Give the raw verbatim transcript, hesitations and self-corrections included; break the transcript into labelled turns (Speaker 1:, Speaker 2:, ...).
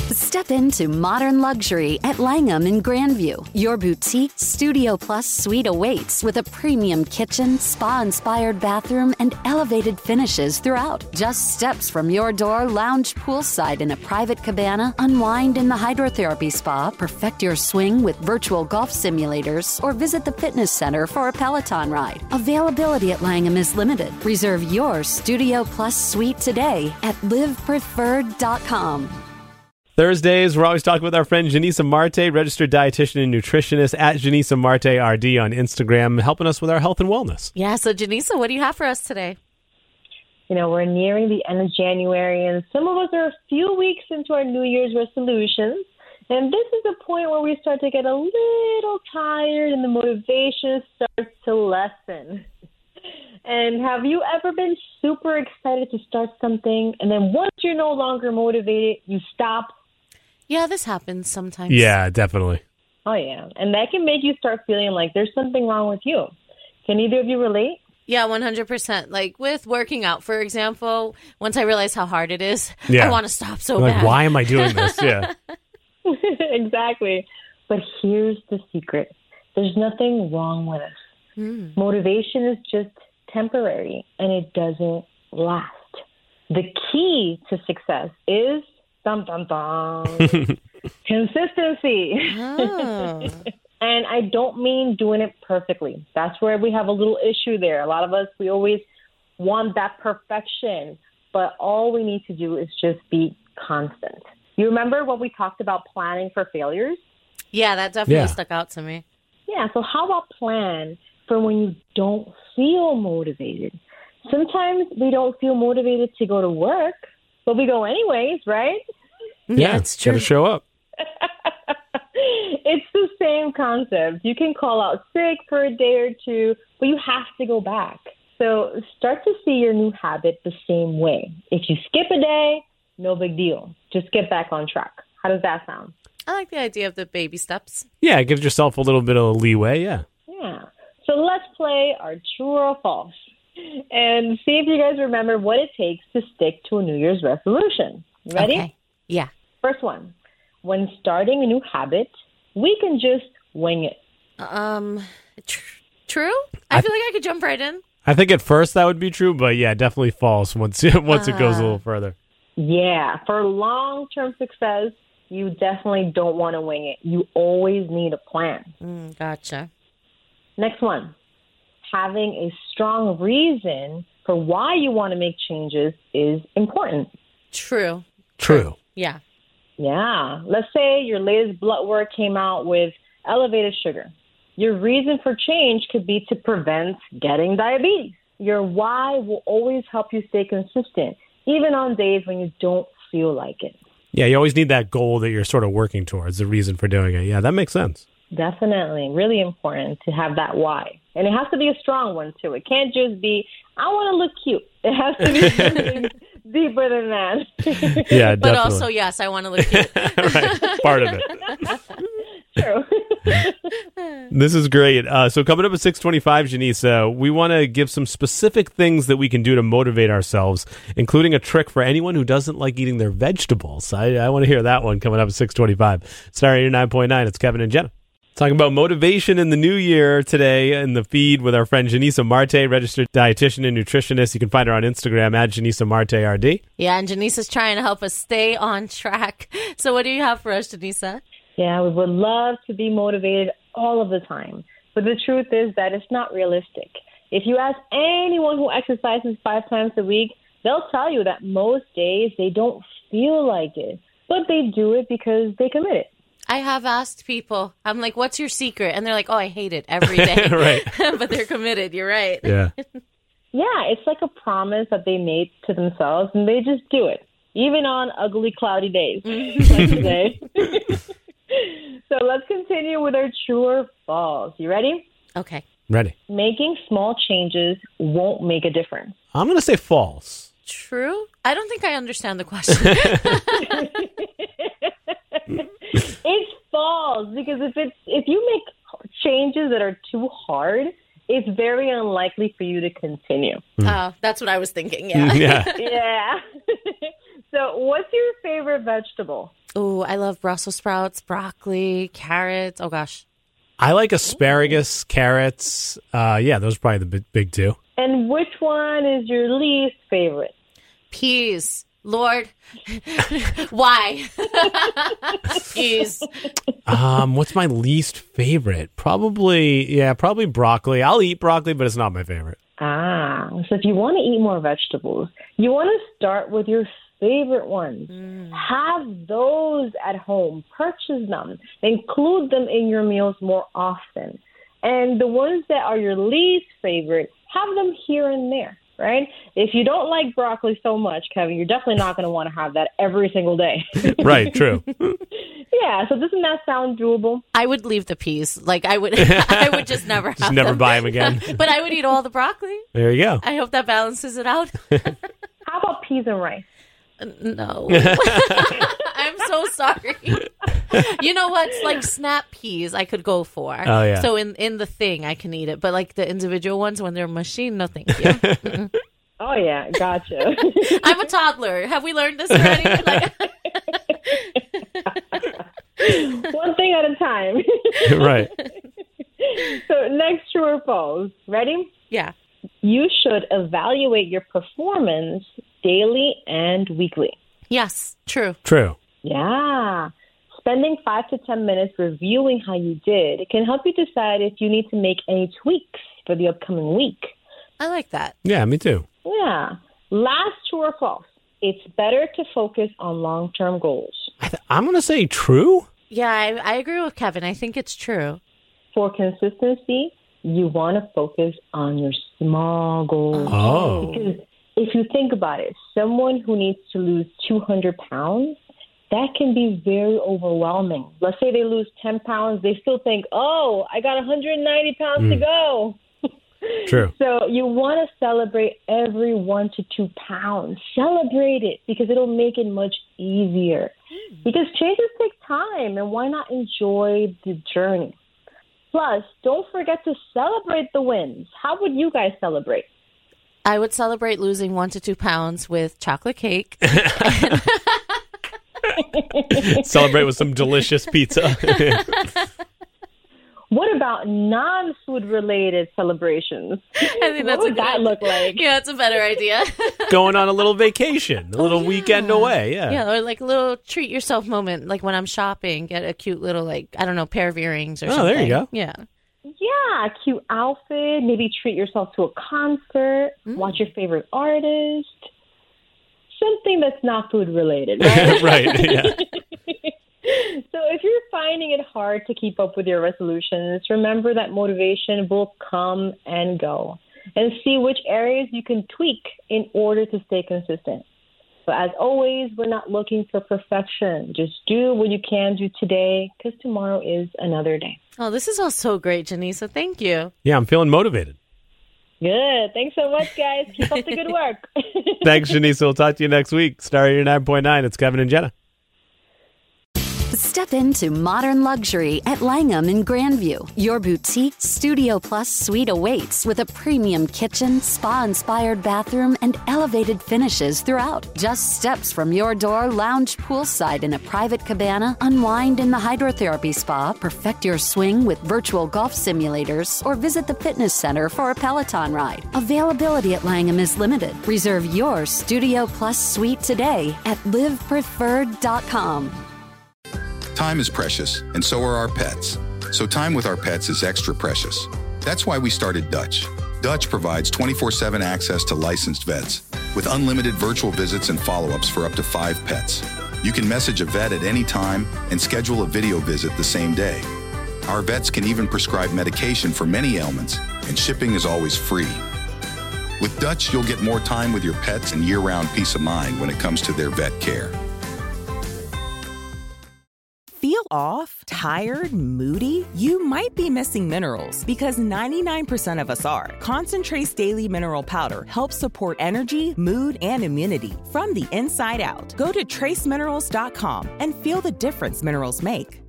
Speaker 1: Step into modern luxury at Langham in Grandview. Your boutique Studio Plus suite awaits with a premium kitchen, spa-inspired bathroom, and elevated finishes throughout. Just steps from your door, lounge poolside in a private cabana, unwind in the hydrotherapy spa, perfect your swing with virtual golf simulators, or visit the fitness center for a Peloton ride. Availability at Langham is limited. Reserve your Studio Plus suite today at live preferred dot com.
Speaker 2: Thursdays, we're always talking with our friend Janissa Marte, registered dietitian and nutritionist at Janissa Marte R D on Instagram, helping us with our health and wellness.
Speaker 3: Yeah, so Janissa, what do you have for us today?
Speaker 4: You know, we're nearing the end of January, and some of us are a few weeks into our New Year's resolutions. And this is the point where we start to get a little tired and the motivation starts to lessen. And have you ever been super excited to start something, and then once you're no longer motivated, you stop?
Speaker 3: Yeah, this happens sometimes.
Speaker 2: Yeah, definitely.
Speaker 4: Oh, yeah. And that can make you start feeling like there's something wrong with you. Can either of you relate?
Speaker 3: Yeah, one hundred percent. Like with working out, for example, once I realize how hard it is,
Speaker 2: Yeah.
Speaker 3: I want to stop so
Speaker 2: Like,
Speaker 3: bad.
Speaker 2: why am I doing this? Yeah.
Speaker 4: Exactly. But here's the secret. There's nothing wrong with us.
Speaker 3: Mm.
Speaker 4: Motivation is just temporary, and it doesn't last. The key to success is dum dum dum consistency.
Speaker 3: Oh.
Speaker 4: And I don't mean doing it perfectly. That's where we have a little issue there. A lot of us, we always want that perfection, but all we need to do is just be constant. You remember when we talked about planning for failures?
Speaker 3: Yeah, that definitely
Speaker 2: Yeah.
Speaker 3: stuck out to me.
Speaker 4: Yeah, so how about plan for when you don't feel motivated? Sometimes we don't feel motivated to go to work, but we go anyways, right?
Speaker 2: Yeah,
Speaker 3: it's true.
Speaker 2: Gotta show up.
Speaker 4: It's the same concept. You can call out sick for a day or two, but you have to go back. So start to see your new habit the same way. If you skip a day, no big deal. Just get back on track. How does that sound?
Speaker 3: I like the idea of the baby steps.
Speaker 2: Yeah, it gives yourself a little bit of leeway, yeah.
Speaker 4: Yeah. So let's play our true or false and see if you guys remember what it takes to stick to a New Year's resolution. You ready?
Speaker 3: Okay. Yeah.
Speaker 4: First one. When starting a new habit, we can just wing it.
Speaker 3: Um, tr- true? I,
Speaker 2: I-
Speaker 3: feel like I could jump right in.
Speaker 2: I think at first that would be true, but yeah, definitely false once once it goes a
Speaker 3: Ah.
Speaker 2: little further.
Speaker 4: Yeah. For long-term success, you definitely don't want to wing it. You always need a plan.
Speaker 3: Mm, gotcha.
Speaker 4: Next one. Having a strong reason for why you want to make changes is important.
Speaker 3: True.
Speaker 2: True.
Speaker 3: Yeah.
Speaker 4: Yeah. Let's say your latest blood work came out with elevated sugar. Your reason for change could be to prevent getting diabetes. Your why will always help you stay consistent, even on days when you don't feel like it.
Speaker 2: Yeah, you always need that goal that you're sort of working towards, the reason for doing it. Yeah, that makes sense.
Speaker 4: Definitely. Really important to have that why. And it has to be a strong one, too. It can't just be, I want to look cute. It has to be something deeper than that.
Speaker 2: Yeah,
Speaker 3: But
Speaker 2: definitely.
Speaker 3: also, yes, I want to look cute.
Speaker 2: Right, part of it.
Speaker 4: True.
Speaker 2: This is great. Uh, so coming up at six twenty-five, Janissa, we want to give some specific things that we can do to motivate ourselves, including a trick for anyone who doesn't like eating their vegetables. I, I want to hear that one coming up at six twenty-five. Starting at nine point nine, it's Kevin and Jenna. Talking about motivation in the new year today in the feed with our friend Janissa Marte, registered dietitian and nutritionist. You can find her on Instagram at Janissa Marte R D.
Speaker 3: Yeah, and Janissa's trying to help us stay on track. So what do you have for us, Janissa?
Speaker 4: Yeah, we would love to be motivated all of the time. But the truth is that it's not realistic. If you ask anyone who exercises five times a week, they'll tell you that most days they don't feel like it. But they do it because they commit it.
Speaker 3: I have asked people, I'm like, what's your secret? And they're like, oh, I hate it every day.
Speaker 2: Right.
Speaker 3: But they're committed. You're right.
Speaker 2: Yeah.
Speaker 4: Yeah, it's like a promise that they made to themselves, and they just do it, even on ugly, cloudy days like today. So let's continue with our true or false. You ready?
Speaker 3: Okay.
Speaker 2: Ready.
Speaker 4: Making small changes won't make a difference.
Speaker 2: I'm going to say false.
Speaker 3: True? I don't think I understand the question.
Speaker 4: It's false, because if it's if you make changes that are too hard, it's very unlikely for you to continue.
Speaker 3: Oh, that's what I was thinking. Yeah.
Speaker 2: Yeah.
Speaker 4: Yeah. So what's your favorite vegetable?
Speaker 3: Oh, I love Brussels sprouts, broccoli, carrots. Oh, gosh.
Speaker 2: I like asparagus, carrots. Uh, yeah, those are probably the big, big two.
Speaker 4: And which one is your least favorite?
Speaker 3: Peas. Lord, why? Peas.
Speaker 2: Um, what's my least favorite? Probably, yeah, probably broccoli. I'll eat broccoli, but it's not my favorite.
Speaker 4: Ah, so if you want to eat more vegetables, you want to start with your favorite ones. Mm. Have those at home. Purchase them. Include them in your meals more often. And the ones that are your least favorite, have them here and there. Right? If you don't like broccoli so much, Kevin, you're definitely not going to want to have that every single day.
Speaker 2: Right, true.
Speaker 4: Yeah, so doesn't that sound doable?
Speaker 3: I would leave the peas. Like, I would I would just never have
Speaker 2: Just never
Speaker 3: them.
Speaker 2: buy them again.
Speaker 3: But I would eat all the broccoli.
Speaker 2: There you go.
Speaker 3: I hope that balances it out.
Speaker 4: How about peas and rice?
Speaker 3: No. I'm so sorry. You know what's like snap peas I could go for.
Speaker 2: Oh, yeah.
Speaker 3: So in, in the thing I can eat it. But like the individual ones when they're machine, no thank you. Mm-mm.
Speaker 4: Oh, yeah. Gotcha.
Speaker 3: I'm a toddler. Have we learned this already? Like...
Speaker 4: One thing at a time.
Speaker 2: Right.
Speaker 4: So next, true or false. Ready?
Speaker 3: Yeah.
Speaker 4: You should evaluate your performance daily and weekly.
Speaker 3: Yes, true.
Speaker 2: True.
Speaker 4: Yeah. Spending five to ten minutes reviewing how you did, it can help you decide if you need to make any tweaks for the upcoming week.
Speaker 3: I like that.
Speaker 2: Yeah, me too.
Speaker 4: Yeah. Last, true or false. It's better to focus on long-term goals.
Speaker 2: I th- I'm going to say true.
Speaker 3: Yeah, I, I agree with Kevin. I think it's true.
Speaker 4: For consistency, you want to focus on your small goals.
Speaker 2: Oh.
Speaker 4: Because if you think about it, someone who needs to lose two hundred pounds, that can be very overwhelming. Let's say they lose ten pounds. They still think, oh, I got one hundred ninety pounds mm. to go.
Speaker 2: True.
Speaker 4: So you want to celebrate every one to two pounds. Celebrate it because it'll make it much easier. Mm. Because changes take time, and why not enjoy the journey? Plus, don't forget to celebrate the wins. How would you guys celebrate?
Speaker 3: I would celebrate losing one to two pounds with chocolate cake.
Speaker 2: Celebrate with some delicious pizza.
Speaker 4: What about non-food related celebrations?
Speaker 3: I think that's
Speaker 4: what would
Speaker 3: a good
Speaker 4: that look like?
Speaker 3: Yeah, that's a better idea.
Speaker 2: Going on a little vacation, a little oh, yeah. weekend away. Yeah.
Speaker 3: Yeah, or like a little treat yourself moment. Like when I'm shopping, get a cute little, like, I don't know, pair of earrings or
Speaker 2: oh,
Speaker 3: something.
Speaker 2: Oh, there you go.
Speaker 3: Yeah.
Speaker 4: Yeah, a cute outfit. Maybe treat yourself to a concert. Mm. Watch your favorite artist. Something that's not food related, right?
Speaker 2: Right, yeah.
Speaker 4: So if you're finding it hard to keep up with your resolutions, remember that motivation will come and go. And see which areas you can tweak in order to stay consistent. But as always, we're not looking for perfection. Just do what you can do today, because tomorrow is another day.
Speaker 3: Oh, this is all so great, Janisa. Thank you.
Speaker 2: Yeah, I'm feeling motivated.
Speaker 4: Good. Thanks so much, guys. Keep up the good work.
Speaker 2: Thanks, Janisa. We'll talk to you next week. Star eighty-nine point nine. It's Kevin and Jenna.
Speaker 1: Step into modern luxury at Langham in Grandview. Your boutique Studio Plus suite awaits with a premium kitchen, spa-inspired bathroom, and elevated finishes throughout. Just steps from your door, lounge poolside in a private cabana, unwind in the hydrotherapy spa, perfect your swing with virtual golf simulators, or visit the fitness center for a Peloton ride. Availability at Langham is limited. Reserve your Studio Plus suite today at live preferred dot com.
Speaker 5: Time is precious, and so are our pets. So time with our pets is extra precious. That's why we started Dutch. Dutch provides twenty-four seven access to licensed vets with unlimited virtual visits and follow-ups for up to five pets. You can message a vet at any time and schedule a video visit the same day. Our vets can even prescribe medication for many ailments, and shipping is always free. With Dutch, you'll get more time with your pets and year-round peace of mind when it comes to their vet care.
Speaker 6: Feel off, tired, moody? You might be missing minerals because ninety-nine percent of us are. Concentrate's Daily Mineral Powder helps support energy, mood, and immunity from the inside out. Go to trace minerals dot com and feel the difference minerals make.